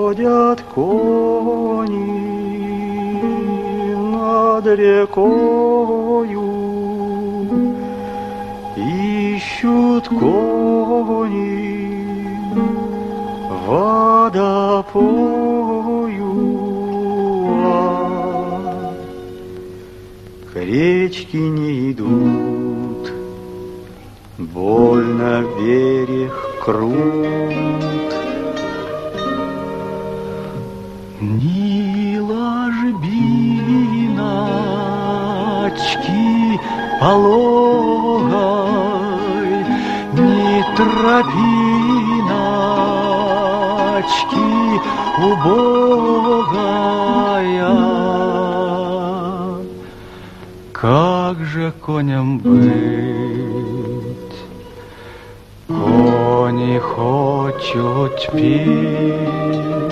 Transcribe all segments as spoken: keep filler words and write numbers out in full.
Ходят кони над рекою, ищут кони водопою, а к речке не идут, больно берег крут. Ни ложбиночки пологой, ни тропиночки убогая. Как же коням быть? Кони хочут пить.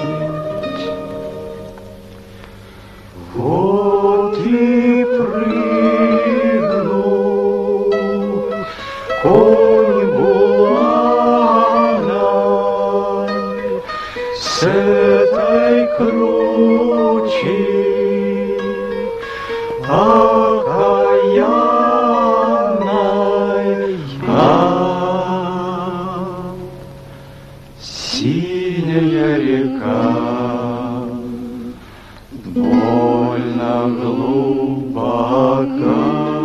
Вот и прыгнул конь буланой с этой кручи окаянной, а синяя река больно глубока.